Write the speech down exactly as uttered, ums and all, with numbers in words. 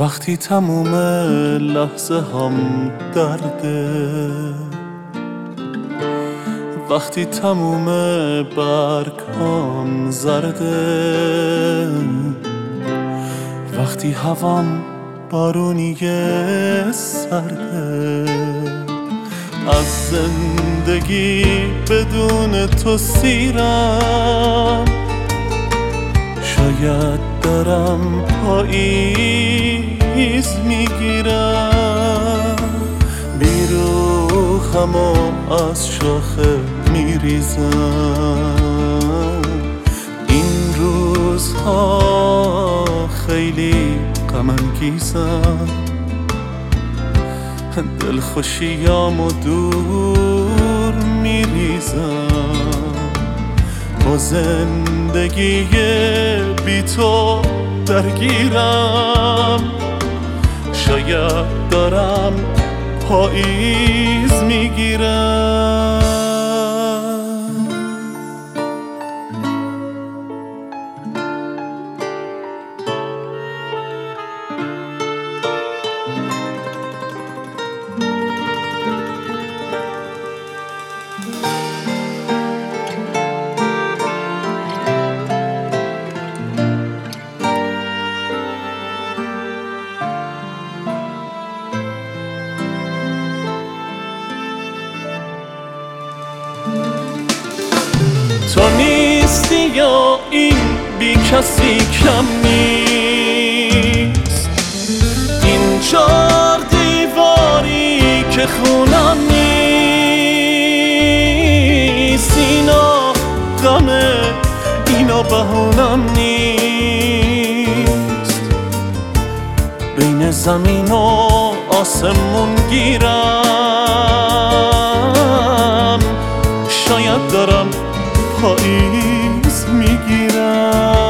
وقتی تموم لحظه هم درده، وقتی تموم برگام زرده، وقتی هوام بارونی سرده، از زندگی بدون تو سیرم، شاید دارم پاییز میگیرم، بیروخم و از شاخه میریزم. این روزها خیلی غم انگیزم، دلخوشیامو دور میریزم. با زندگی بی تو درگیرم، شاید دارم پاییز میگیرم. تو نیستی یا این بی کسی کم نیست، این چار دیواری که خونم نیست، اینا غمه اینا بهونم نیست. بین زمین و آسمون گیرم، شاید دارم پاییز میگیرم.